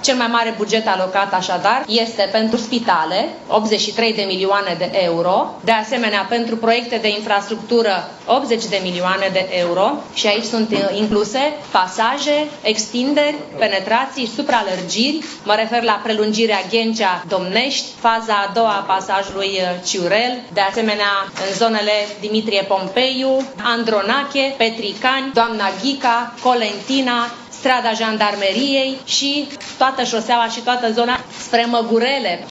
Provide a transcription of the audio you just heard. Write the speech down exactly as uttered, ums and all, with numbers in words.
Cel mai mare buget alocat așadar este pentru spitale, optzeci și trei de milioane de euro, de asemenea pentru proiecte de infrastructură optzeci de milioane de euro și aici sunt incluse pasaje, extinderi, penetrații, supralărgiri, mă refer la prelungirea Ghencea-Domnești, faza a doua a pasajului Ciurel, de asemenea în zonele Dimitrie Pompeiu, Andronache, Petricani, Doamna Ghica, Colentina, strada Jandarmeriei și toată șoseaua și toată zona spre Măgurele.